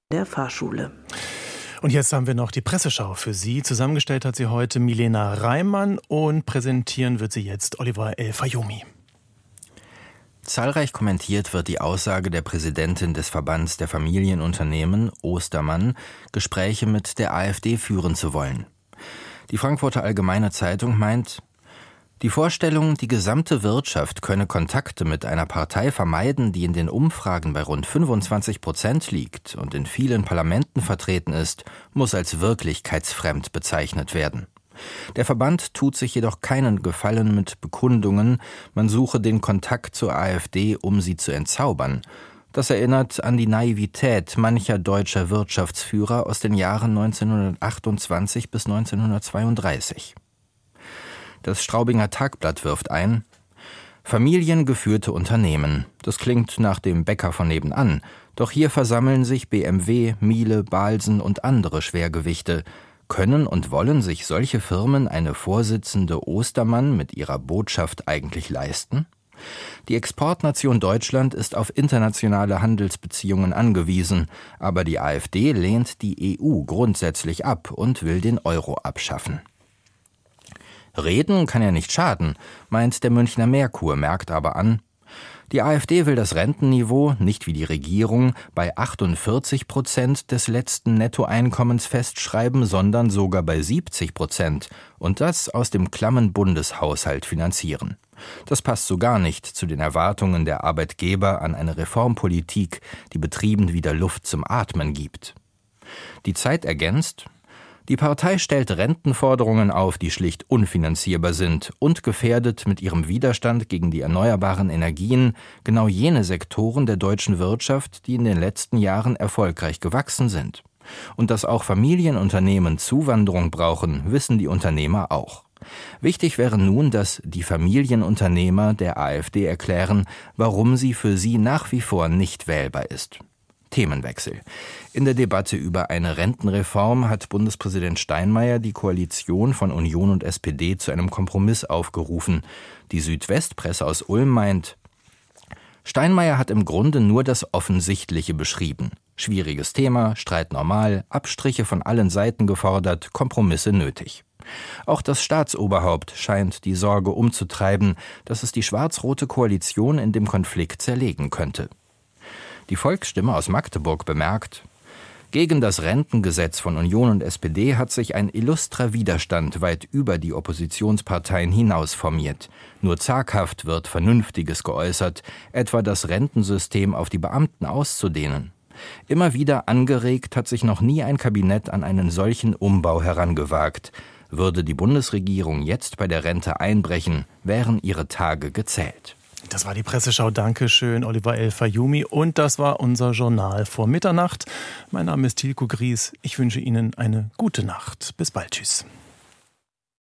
der Fahrschule. Und jetzt haben wir noch die Presseschau für Sie. Zusammengestellt hat sie heute Milena Reimann und präsentieren wird sie jetzt Oliver El-Fayyoumi. Zahlreich kommentiert wird die Aussage der Präsidentin des Verbands der Familienunternehmen, Ostermann, Gespräche mit der AfD führen zu wollen. Die Frankfurter Allgemeine Zeitung meint, die Vorstellung, die gesamte Wirtschaft könne Kontakte mit einer Partei vermeiden, die in den Umfragen bei rund 25% liegt und in vielen Parlamenten vertreten ist, muss als wirklichkeitsfremd bezeichnet werden. Der Verband tut sich jedoch keinen Gefallen mit Bekundungen, man suche den Kontakt zur AfD, um sie zu entzaubern. Das erinnert an die Naivität mancher deutscher Wirtschaftsführer aus den Jahren 1928 bis 1932. Das Straubinger Tagblatt wirft ein, familiengeführte Unternehmen. Das klingt nach dem Bäcker von nebenan. Doch hier versammeln sich BMW, Miele, Balsen und andere Schwergewichte. Können und wollen sich solche Firmen eine Vorsitzende Ostermann mit ihrer Botschaft eigentlich leisten? Die Exportnation Deutschland ist auf internationale Handelsbeziehungen angewiesen, aber die AfD lehnt die EU grundsätzlich ab und will den Euro abschaffen. Reden kann ja nicht schaden, meint der Münchner Merkur, merkt aber an, die AfD will das Rentenniveau, nicht wie die Regierung, bei 48% des letzten Nettoeinkommens festschreiben, sondern sogar bei 70% und das aus dem klammen Bundeshaushalt finanzieren. Das passt so gar nicht zu den Erwartungen der Arbeitgeber an eine Reformpolitik, die Betrieben wieder Luft zum Atmen gibt. Die Zeit ergänzt, die Partei stellt Rentenforderungen auf, die schlicht unfinanzierbar sind und gefährdet mit ihrem Widerstand gegen die erneuerbaren Energien genau jene Sektoren der deutschen Wirtschaft, die in den letzten Jahren erfolgreich gewachsen sind. Und dass auch Familienunternehmen Zuwanderung brauchen, wissen die Unternehmer auch. Wichtig wäre nun, dass die Familienunternehmer der AfD erklären, warum sie für sie nach wie vor nicht wählbar ist. Themenwechsel. In der Debatte über eine Rentenreform hat Bundespräsident Steinmeier die Koalition von Union und SPD zu einem Kompromiss aufgerufen. Die Südwestpresse aus Ulm meint, Steinmeier hat im Grunde nur das Offensichtliche beschrieben. Schwieriges Thema, Streit normal, Abstriche von allen Seiten gefordert, Kompromisse nötig. Auch das Staatsoberhaupt scheint die Sorge umzutreiben, dass es die schwarz-rote Koalition in dem Konflikt zerlegen könnte. Die Volksstimme aus Magdeburg bemerkt, gegen das Rentengesetz von Union und SPD hat sich ein illustrer Widerstand weit über die Oppositionsparteien hinaus formiert. Nur zaghaft wird Vernünftiges geäußert, etwa das Rentensystem auf die Beamten auszudehnen. Immer wieder angeregt hat sich noch nie ein Kabinett an einen solchen Umbau herangewagt. Würde die Bundesregierung jetzt bei der Rente einbrechen, wären ihre Tage gezählt. Das war die Presseschau. Dankeschön, Oliver El-Fayyoumi. Und das war unser Journal vor Mitternacht. Mein Name ist Tilko Gries. Ich wünsche Ihnen eine gute Nacht. Bis bald. Tschüss.